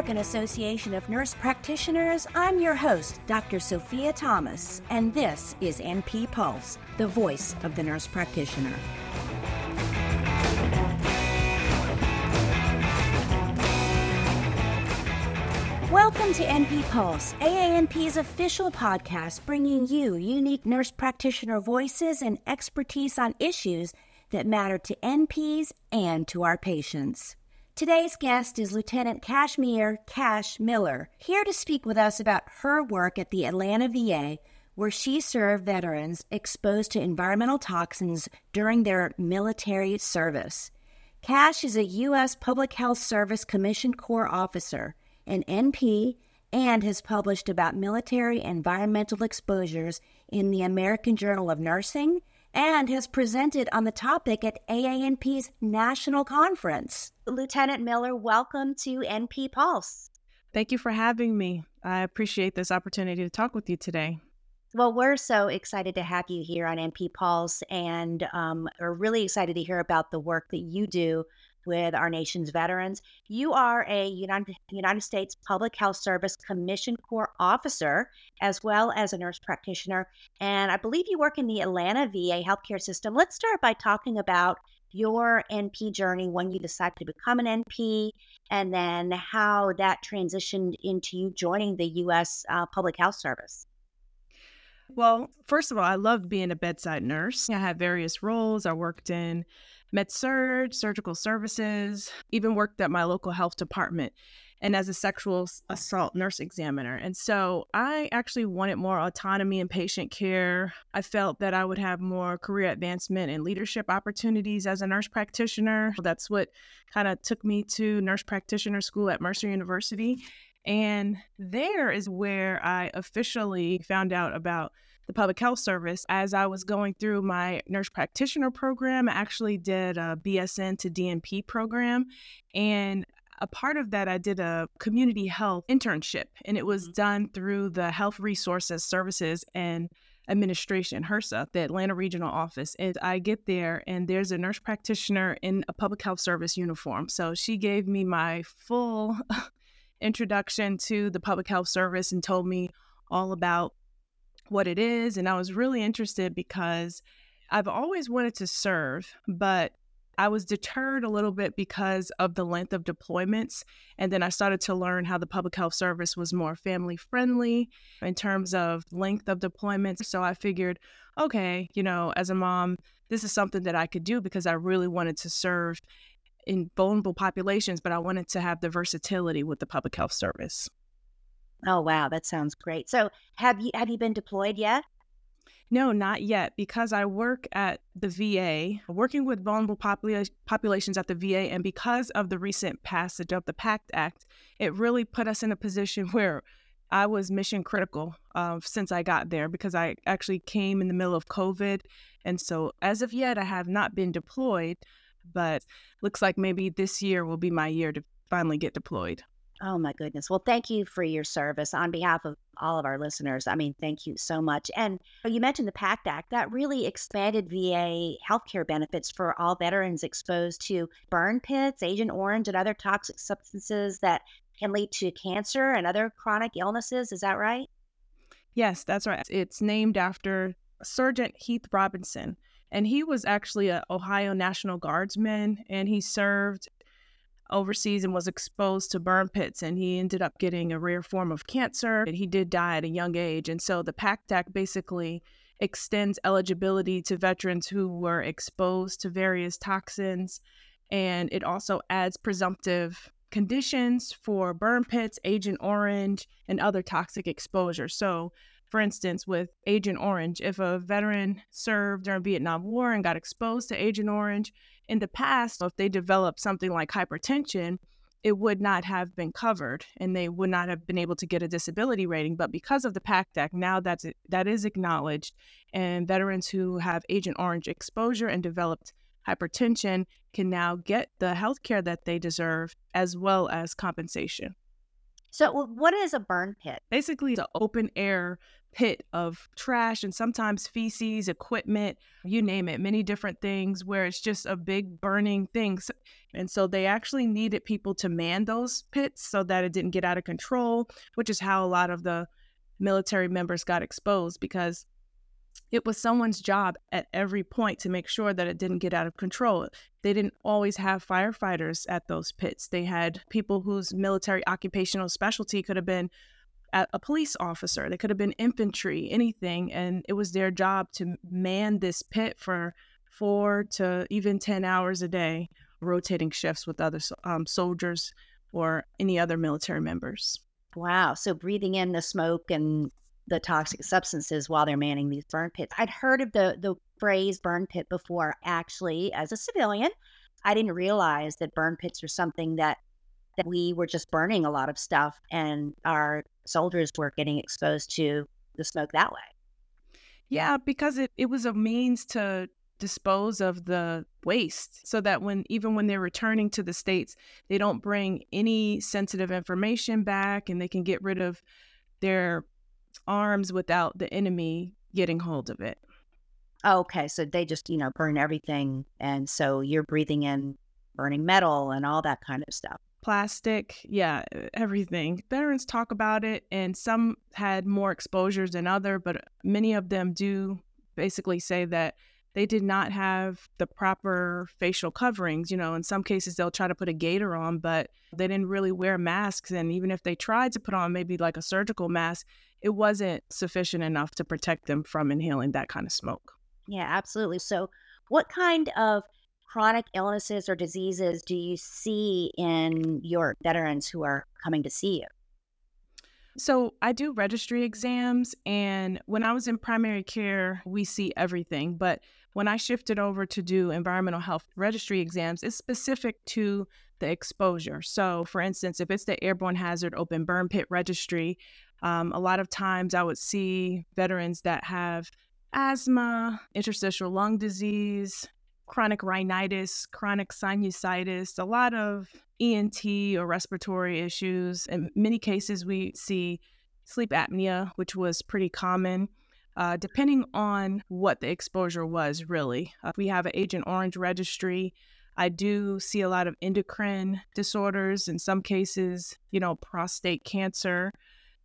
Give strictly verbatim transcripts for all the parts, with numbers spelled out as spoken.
American Association of Nurse Practitioners, I'm your host, Doctor Sophia Thomas, and this is N P Pulse, the voice of the nurse practitioner. Welcome to N P Pulse, A A N P's official podcast, bringing you unique nurse practitioner voices and expertise on issues that matter to N Ps and to our patients. Today's guest is Lieutenant Kashmir Cash Miller, here to speak with us about her work at the Atlanta V A, where she served veterans exposed to environmental toxins during their military service. Cash is a U S Public Health Service Commissioned Corps officer, an N P, and has published about military environmental exposures in the American Journal of Nursing, and has presented on the topic at A A N P's National Conference. Lieutenant Miller, welcome to N P Pulse. Thank you for having me. I appreciate this opportunity to talk with you today. Well, we're so excited to have you here on N P Pulse, and um, we're really excited to hear about the work that you do with our nation's veterans. You are a United, United States Public Health Service Commissioned Corps officer, as well as a nurse practitioner, and I believe you work in the Atlanta V A healthcare system. Let's start by talking about your N P journey when you decided to become an N P, and then how that transitioned into you joining the U S uh, Public Health Service. Well, first of all, I loved being a bedside nurse. I had various roles. I worked in med-surg, surgical services, even worked at my local health department and as a sexual assault nurse examiner. And so I actually wanted more autonomy in patient care. I felt that I would have more career advancement and leadership opportunities as a nurse practitioner. That's what kind of took me to nurse practitioner school at Mercer University. And there is where I officially found out about the Public Health Service. As I was going through my nurse practitioner program, I actually did a B S N to D N P program. And a part of that, I did a community health internship, and it was done through the Health Resources Services and Administration, HRSA, the Atlanta Regional Office. And I get there, and there's a nurse practitioner in a public health service uniform. So she gave me my full introduction to the Public Health Service and told me all about what it is. And I was really interested because I've always wanted to serve, but I was deterred a little bit because of the length of deployments. And then I started to learn how the Public Health Service was more family friendly in terms of length of deployments. So I figured, okay, you know, as a mom, this is something that I could do because I really wanted to serve in vulnerable populations, but I wanted to have the versatility with the Public Health Service. Oh, wow. That sounds great. So have you have you been deployed yet? No, not yet, because I work at the V A, working with vulnerable popula- populations at the V A, and because of the recent passage of the PACT Act, it really put us in a position where I was mission critical uh, since I got there, because I actually came in the middle of COVID. And so as of yet, I have not been deployed, but looks like maybe this year will be my year to finally get deployed. Oh, my goodness. Well, thank you for your service on behalf of all of our listeners. I mean, thank you so much. And you mentioned the PACT Act. That really expanded V A healthcare benefits for all veterans exposed to burn pits, Agent Orange, and other toxic substances that can lead to cancer and other chronic illnesses. Is that right? Yes, that's right. It's named after Sergeant Heath Robinson. And he was actually an Ohio National Guardsman, and he served overseas and was exposed to burn pits, and he ended up getting a rare form of cancer, and he did die at a young age. And so the PACT Act basically extends eligibility to veterans who were exposed to various toxins, and it also adds presumptive conditions for burn pits, Agent Orange, and other toxic exposure. So for instance, with Agent Orange, if a veteran served during Vietnam War and got exposed to Agent Orange, in the past, if they developed something like hypertension, it would not have been covered and they would not have been able to get a disability rating. But because of the PACT Act, now that's, that is acknowledged, and veterans who have Agent Orange exposure and developed hypertension can now get the health care that they deserve, as well as compensation. So, w- what is a burn pit? Basically, it's an open air pit of trash and sometimes feces, equipment, you name it, many different things where it's just a big burning thing. S- And so they actually needed people to man those pits so that it didn't get out of control, which is how a lot of the military members got exposed because it was someone's job at every point to make sure that it didn't get out of control. They didn't always have firefighters at those pits. They had people whose military occupational specialty could have been a a police officer, they could have been infantry, anything. And it was their job to man this pit for four to even ten hours a day, rotating shifts with other so- um, soldiers or any other military members. Wow. So, breathing in the smoke and the toxic substances while they're manning these burn pits. I'd heard of the, the phrase burn pit before, actually, as a civilian. I didn't realize that burn pits are something that, that we were just burning a lot of stuff and our soldiers were getting exposed to the smoke that way. Yeah, because it, it was a means to dispose of the waste so that when even when they're returning to the States, they don't bring any sensitive information back and they can get rid of their arms without the enemy getting hold of it. Okay, so they just, you know, burn everything. And so you're breathing in burning metal and all that kind of stuff. Plastic, yeah, e- everything. Veterans talk about it, and some had more exposures than other, but many of them do basically say that they did not have the proper facial coverings. You know, in some cases they'll try to put a gaiter on, but they didn't really wear masks. And even if they tried to put on maybe like a surgical mask, it wasn't sufficient enough to protect them from inhaling that kind of smoke. Yeah, absolutely. So, what kind of chronic illnesses or diseases do you see in your veterans who are coming to see you? So I do registry exams, and when I was in primary care, we see everything. But when I shifted over to do environmental health registry exams, it's specific to the exposure. So, for instance, if it's the airborne hazard open burn pit registry, um, a lot of times I would see veterans that have asthma, interstitial lung disease, chronic rhinitis, chronic sinusitis, a lot of E N T or respiratory issues. In many cases, we see sleep apnea, which was pretty common, uh, depending on what the exposure was, really. Uh, we have an Agent Orange registry. I do see a lot of endocrine disorders, in some cases, you know, prostate cancer,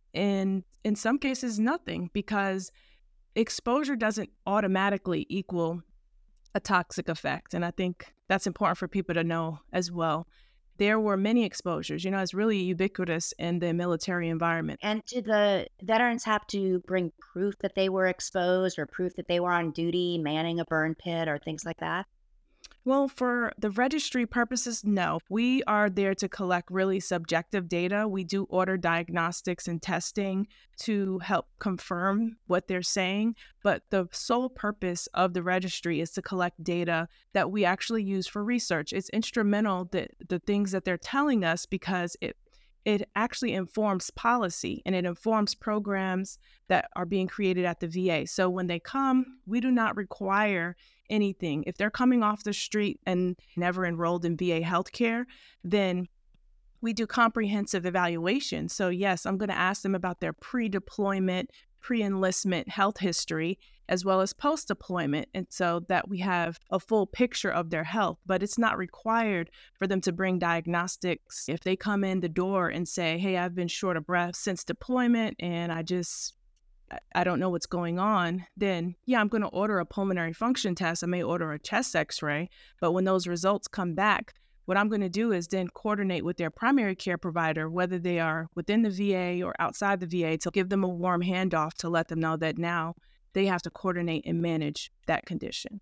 and in some cases, nothing, because exposure doesn't automatically equal a toxic effect. And I think that's important for people to know as well. There were many exposures, you know, it's really ubiquitous in the military environment. And do the veterans have to bring proof that they were exposed or proof that they were on duty manning a burn pit or things like that? Well, for the registry purposes, no. We are there to collect really subjective data. We do order diagnostics and testing to help confirm what they're saying. But the sole purpose of the registry is to collect data that we actually use for research. It's instrumental that the things that they're telling us because it it actually informs policy and it informs programs that are being created at the V A. So when they come, we do not require anything. If they're coming off the street and never enrolled in V A healthcare, then we do comprehensive evaluation. So, yes, I'm going to ask them about their pre deployment, pre enlistment health history, as well as post deployment. And so that we have a full picture of their health. But it's not required for them to bring diagnostics. If they come in the door and say, hey, I've been short of breath since deployment and I just I I don't know what's going on, then yeah, I'm going to order a pulmonary function test. I may order a chest x ray. But when those results come back, what I'm going to do is then coordinate with their primary care provider, whether they are within the V A or outside the V A, to give them a warm handoff to let them know that now they have to coordinate and manage that condition.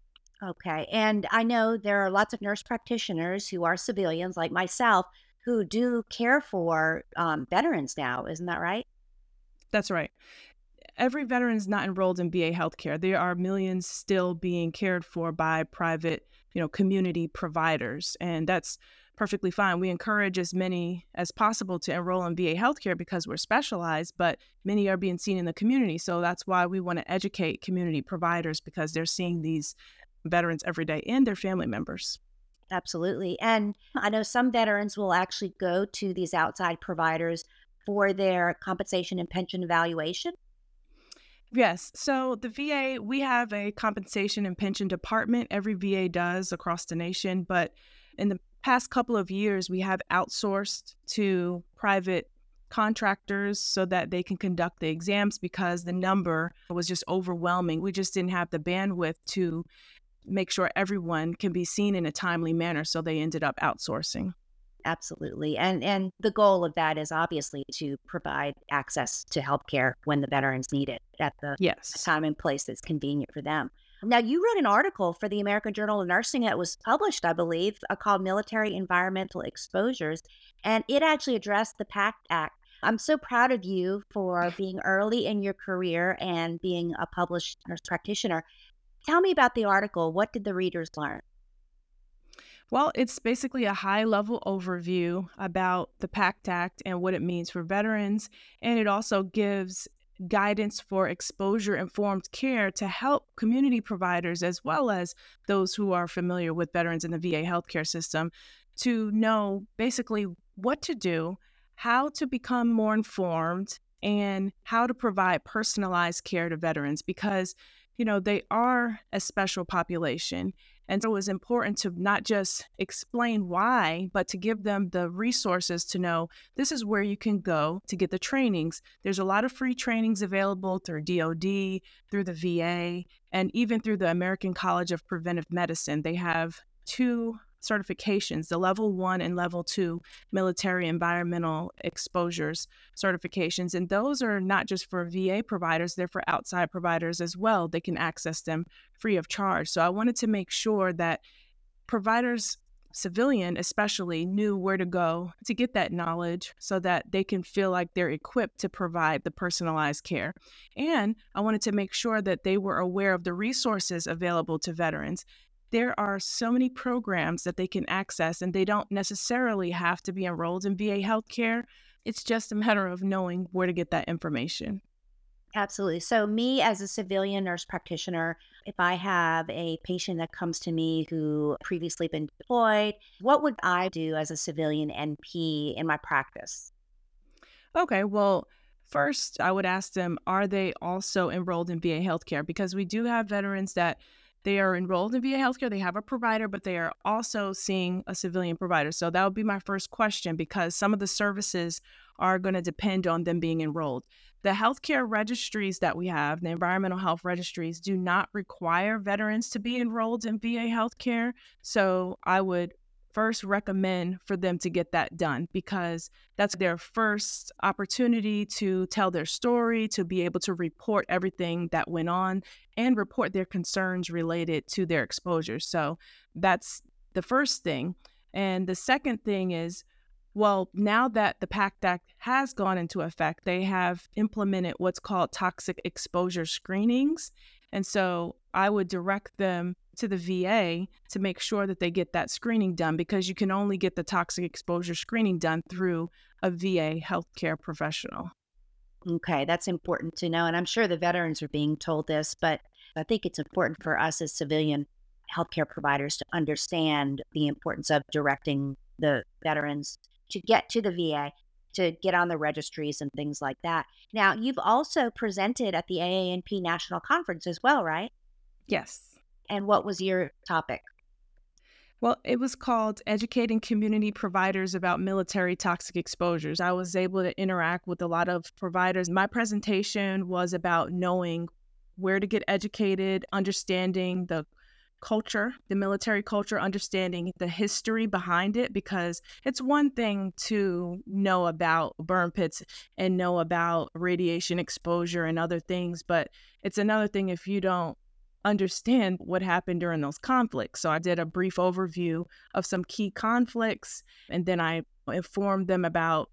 Okay. And I know there are lots of nurse practitioners who are civilians like myself who do care for um, veterans now. Isn't that right? That's right. Every veteran is not enrolled in V A healthcare. There are millions still being cared for by private, you know, community providers, and that's perfectly fine. We encourage as many as possible to enroll in V A healthcare because we're specialized, but many are being seen in the community. So that's why we want to educate community providers because they're seeing these veterans every day and their family members. Absolutely. And I know some veterans will actually go to these outside providers for their compensation and pension evaluation. Yes. So the V A, we have a compensation and pension department. Every V A does across the nation. But in the past couple of years, we have outsourced to private contractors so that they can conduct the exams because the number was just overwhelming. We just didn't have the bandwidth to make sure everyone can be seen in a timely manner. So they ended up outsourcing. Absolutely. And and the goal of that is obviously to provide access to healthcare when the veterans need it at the Yes. time and place that's convenient for them. Now, you wrote an article for the American Journal of Nursing that was published, I believe, uh, called Military Environmental Exposures, and it actually addressed the PACT Act. I'm so proud of you for being early in your career and being a published nurse practitioner. Tell me about the article. What did the readers learn? Well, it's basically a high level overview about the PACT Act and what it means for veterans. And it also gives guidance for exposure informed care to help community providers as well as those who are familiar with veterans in the V A healthcare system to know basically what to do, how to become more informed, and how to provide personalized care to veterans because, you know, they are a special population. And so it's important to not just explain why, but to give them the resources to know this is where you can go to get the trainings. There's a lot of free trainings available through D O D, through the V A, and even through the American College of Preventive Medicine. They have two certifications, the level one and level two military environmental exposures certifications. And those are not just for V A providers, they're for outside providers as well. They can access them free of charge. So I wanted to make sure that providers, civilian especially, knew where to go to get that knowledge so that they can feel like they're equipped to provide the personalized care. And I wanted to make sure that they were aware of the resources available to veterans. There are so many programs that they can access, and they don't necessarily have to be enrolled in V A healthcare. It's just a matter of knowing where to get that information. Absolutely. So, me as a civilian nurse practitioner, if I have a patient that comes to me who previously been deployed, what would I do as a civilian N P in my practice? Okay, well, first, I would ask them, are they also enrolled in V A healthcare? Because we do have veterans that they are enrolled in V A healthcare, they have a provider, but they are also seeing a civilian provider. So that would be my first question because some of the services are going to depend on them being enrolled. The healthcare registries that we have, the environmental health registries, do not require veterans to be enrolled in V A healthcare. So I would first recommend for them to get that done because that's their first opportunity to tell their story, to be able to report everything that went on and report their concerns related to their exposure. So that's the first thing. And the second thing is, well, now that the PACT Act has gone into effect, they have implemented what's called toxic exposure screenings. And so I would direct them to the V A to make sure that they get that screening done because you can only get the toxic exposure screening done through a V A healthcare professional. Okay, that's important to know. And I'm sure the veterans are being told this, but I think it's important for us as civilian healthcare providers to understand the importance of directing the veterans to get to the V A, to get on the registries and things like that. Now, you've also presented at the A A N P National Conference as well, right? Yes. And what was your topic? Well, it was called Educating Community Providers About Military Toxic Exposures. I was able to interact with a lot of providers. My presentation was about knowing where to get educated, understanding the culture, the military culture, understanding the history behind it, because it's one thing to know about burn pits and know about radiation exposure and other things, but it's another thing if you don't understand what happened during those conflicts. So I did a brief overview of some key conflicts, and then I informed them about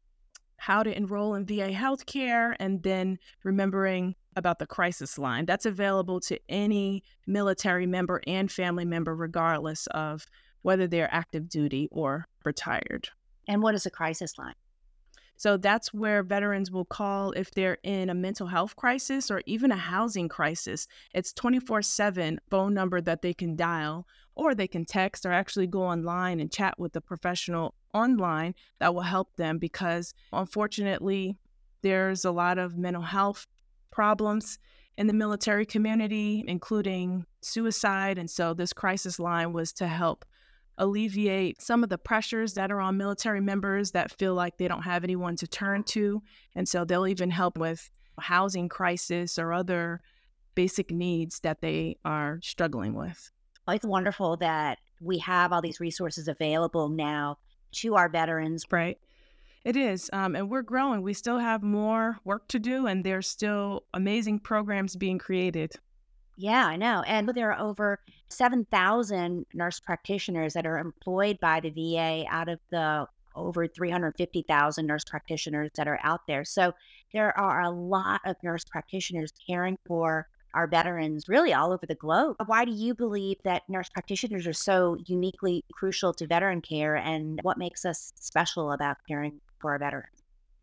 how to enroll in V A healthcare, and then remembering about the crisis line. That's available to any military member and family member, regardless of whether they're active duty or retired. And what is a crisis line? So that's where veterans will call if they're in a mental health crisis or even a housing crisis. It's twenty-four seven phone number that they can dial, or they can text or actually go online and chat with a professional online that will help them, because unfortunately, there's a lot of mental health problems in the military community, including suicide. And so this crisis line was to help alleviate some of the pressures that are on military members that feel like they don't have anyone to turn to. And so they'll even help with housing crisis or other basic needs that they are struggling with. Well, it's wonderful that we have all these resources available now to our veterans. Right. It is. Um, and we're growing. We still have more work to do, and there's still amazing programs being created. Yeah, I know. And there are over seven thousand nurse practitioners that are employed by the V A out of the over three hundred fifty thousand nurse practitioners that are out there. So there are a lot of nurse practitioners caring for our veterans really all over the globe. Why do you believe that nurse practitioners are so uniquely crucial to veteran care, and what makes us special about caring for our veterans?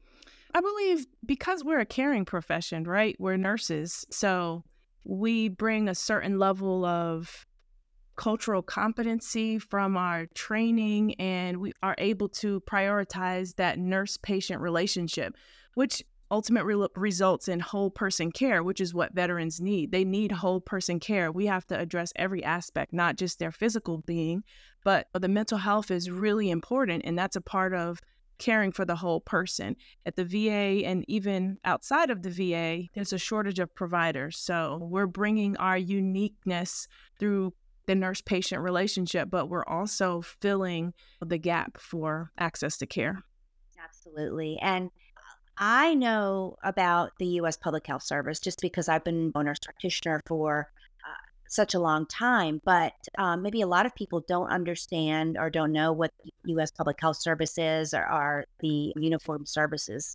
I believe because we're a caring profession, right? We're nurses. So we bring a certain level of cultural competency from our training, and we are able to prioritize that nurse-patient relationship, which ultimately results in whole person care, which is what veterans need. They need whole person care. We have to address every aspect, not just their physical being, but the mental health is really important, and that's a part of caring for the whole person. At the V A and even outside of the V A, there's a shortage of providers. So we're bringing our uniqueness through the nurse-patient relationship, but we're also filling the gap for access to care. Absolutely. And I know about the U S Public Health Service just because I've been a nurse practitioner for uh, such a long time, but um, maybe a lot of people don't understand or don't know what the U S Public Health Service is, or are the uniformed services.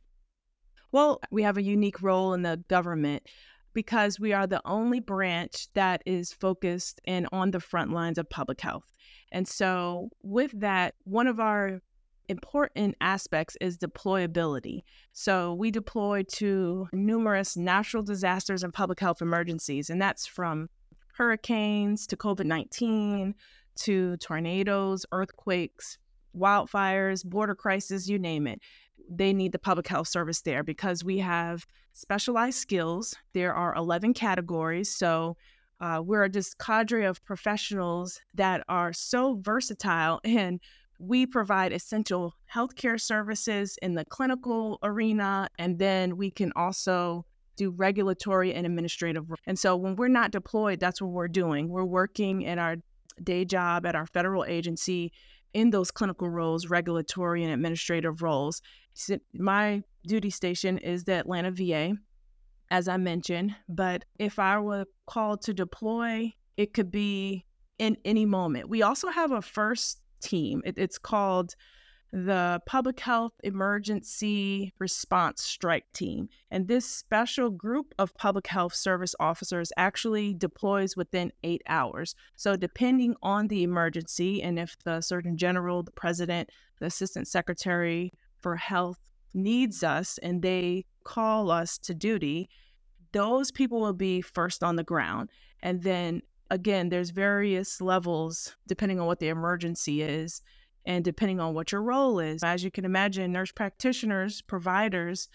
Well, we have a unique role in the government because we are the only branch that is focused and on the front lines of public health. And so, with that, one of our important aspects is deployability. So, we deploy to numerous natural disasters and public health emergencies, and that's from hurricanes to COVID nineteen to tornadoes, earthquakes, wildfires, border crisis, you name it. They need the public health service there because we have specialized skills. There are eleven categories. So uh, we're just cadre of professionals that are so versatile, and we provide essential healthcare services in the clinical arena. And then we can also do regulatory and administrative work. And so when we're not deployed, that's what we're doing. We're working in our day job at our federal agency in those clinical roles, regulatory and administrative roles. So my duty station is the Atlanta V A, as I mentioned, but if I were called to deploy, it could be in any moment. We also have a first team. It, it's called the Public Health Emergency Response Strike Team. And this special group of public health service officers actually deploys within eight hours. So depending on the emergency, and if the Surgeon General, the President, the Assistant Secretary for Health needs us and they call us to duty, those people will be first on the ground. And then again, there's various levels depending on what the emergency is and depending on what your role is. As you can imagine, nurse practitioners, providers,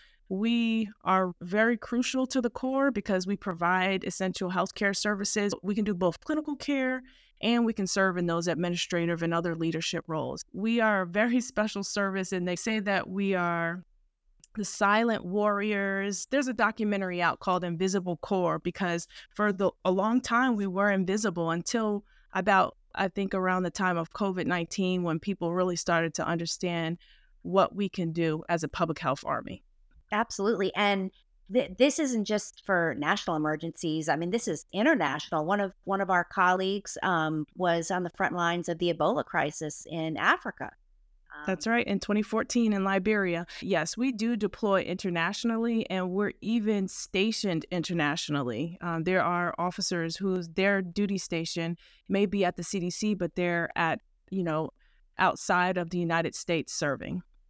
we are very crucial to the core because we provide essential healthcare services. We can do both clinical care and we can serve in those administrative and other leadership roles. We are a very special service, and they say that we are the silent warriors. There's a documentary out called Invisible Corps because for the, a long time we were invisible until about, I think, around the time of COVID nineteen, when people really started to understand what we can do as a public health army. Absolutely. And th- this isn't just for national emergencies. I mean, this is international. One of one of our colleagues um, was on the front lines of the Ebola crisis in Africa. Um, That's right. In twenty fourteen in Liberia. Yes, we do deploy internationally, and we're even stationed internationally. Um, there are officers whose their duty station may be at the C D C, but they're at, you know, outside of the United States serving.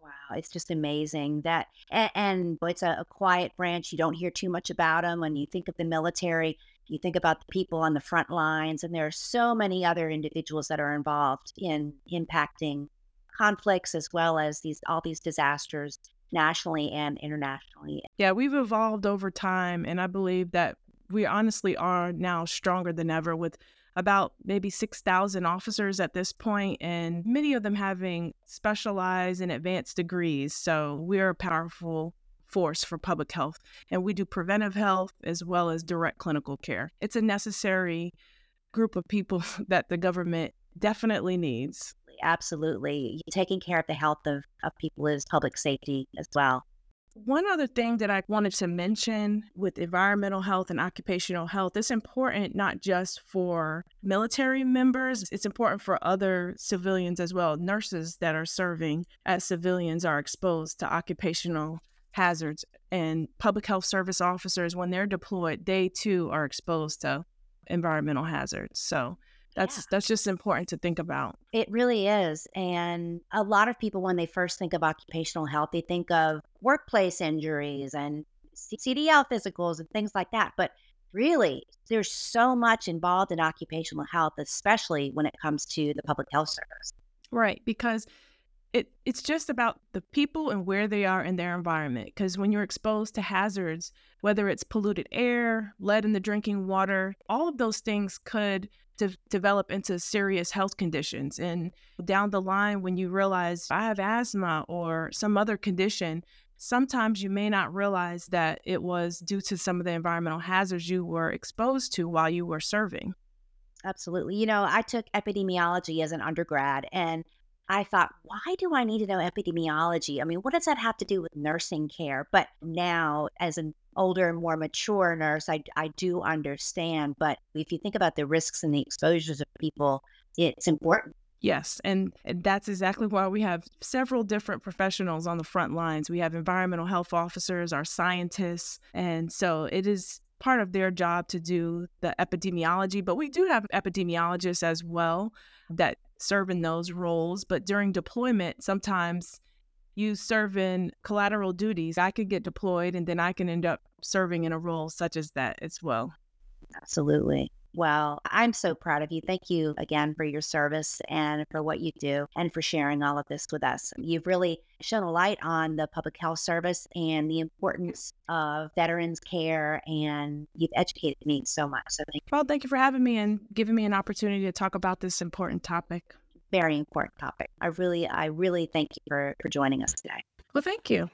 Wow, it's just amazing that, and, and it's a, a quiet branch. You don't hear too much about them. When you think of the military, you think about the people on the front lines, and there are so many other individuals that are involved in impacting conflicts as well as these all these disasters nationally and internationally. Yeah, we've evolved over time, and I believe that we honestly are now stronger than ever with about maybe six thousand officers at this point, and many of them having specialized and advanced degrees. So we're a powerful force for public health, and we do preventive health as well as direct clinical care. It's a necessary group of people that the government definitely needs. Absolutely. Taking care of the health of, of people is public safety as well. One other thing that I wanted to mention with environmental health and occupational health, it's important not just for military members, it's important for other civilians as well. Nurses that are serving as civilians are exposed to occupational hazards, and public health service officers, when they're deployed, they too are exposed to environmental hazards. So That's Yeah. that's just important to think about. It really is. And a lot of people, when they first think of occupational health, they think of workplace injuries and C- CDL physicals and things like that. But really, there's so much involved in occupational health, especially when it comes to the public health service. Right, because it it's just about the people and where they are in their environment. Because when you're exposed to hazards, whether it's polluted air, lead in the drinking water, all of those things could to develop into serious health conditions. And down the line, when you realize I have asthma or some other condition, sometimes you may not realize that it was due to some of the environmental hazards you were exposed to while you were serving. Absolutely. You know, I took epidemiology as an undergrad, and I thought, why do I need to know epidemiology? I mean, what does that have to do with nursing care? But now, as an older and more mature nurse, I, I do understand. But if you think about the risks and the exposures of people, it's important. Yes, and and that's exactly why we have several different professionals on the front lines. We have environmental health officers, our scientists, and so it is part of their job to do the epidemiology, but we do have epidemiologists as well that serve in those roles. But during deployment, sometimes you serve in collateral duties. I could get deployed and then I can end up serving in a role such as that as well. Absolutely. Well, I'm so proud of you. Thank you again for your service and for what you do and for sharing all of this with us. You've really shone a light on the public health service and the importance of veterans care, and you've educated me so much. So thank you. Well, thank you for having me and giving me an opportunity to talk about this important topic. Very important topic. I really, I really thank you for, for joining us today. Well, thank you.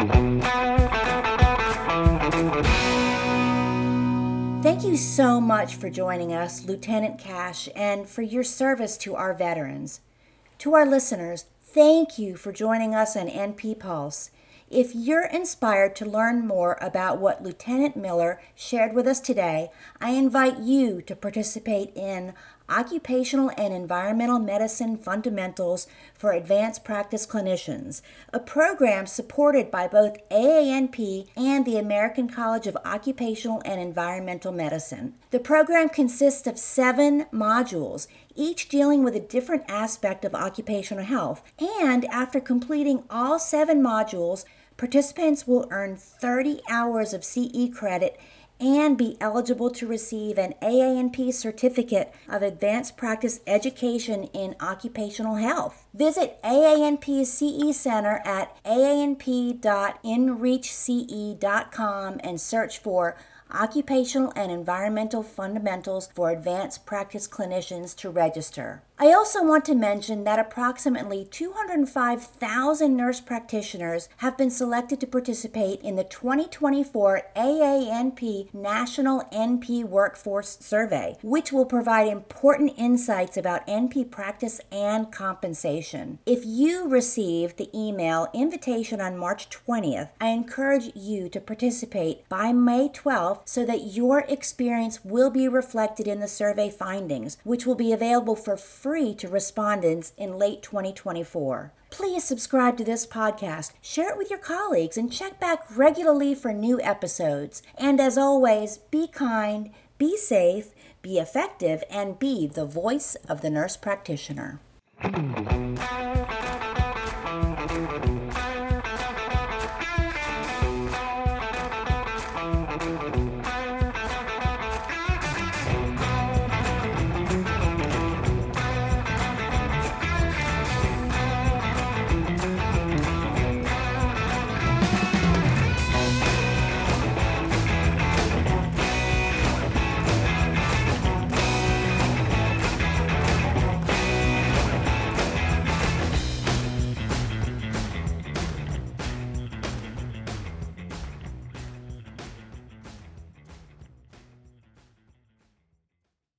Thank you so much for joining us, Lieutenant Cash, and for your service to our veterans. To our listeners, thank you for joining us on N P Pulse. If you're inspired to learn more about what Lieutenant Miller shared with us today, I invite you to participate in Occupational and Environmental Medicine Fundamentals for Advanced Practice Clinicians, a program supported by both A A N P and the American College of Occupational and Environmental Medicine. The program consists of seven modules, each dealing with a different aspect of occupational health. And after completing all seven modules, participants will earn thirty hours of C E credit and be eligible to receive an A A N P certificate of advanced practice education in occupational health. Visit A A N P's C E Center at a a n p dot in reach c e dot com and search for Occupational and Environmental Fundamentals for Advanced Practice Clinicians to register. I also want to mention that approximately two hundred five thousand nurse practitioners have been selected to participate in the twenty twenty-four A A N P National N P Workforce Survey, which will provide important insights about N P practice and compensation. If you received the email invitation on March twentieth, I encourage you to participate by May twelfth so that your experience will be reflected in the survey findings, which will be available for free to respondents in late twenty twenty-four. Please subscribe to this podcast, share it with your colleagues, and check back regularly for new episodes. And as always, be kind, be safe, be effective, and be the voice of the nurse practitioner.